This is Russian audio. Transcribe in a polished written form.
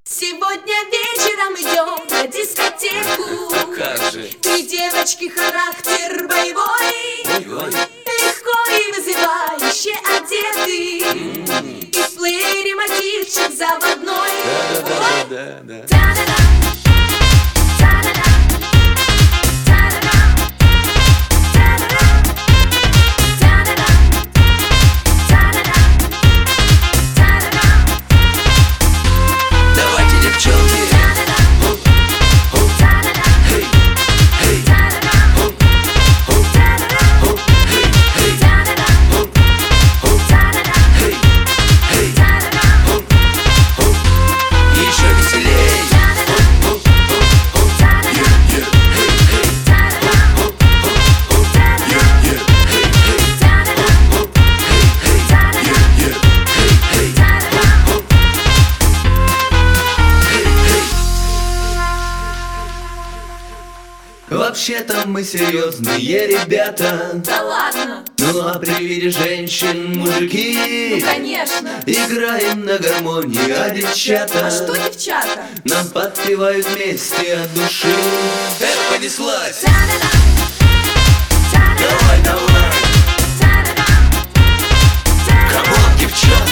Сегодня вечером идем на дискотеку. Как же? Три девочки, характер боевой, Ой-ой. легко и вызывающе одеты. Дисплей, мотивчик заводной. Да. Давайте, девчонки. Еще веселей. Вообще-то мы серьезные ребята. Да ладно, Ну а при виде женщин мужики конечно. играем на гармонии, а девчата А что девчата? нам подпевают вместе от души. Понеслась! Давай, давай! Камон, девчата!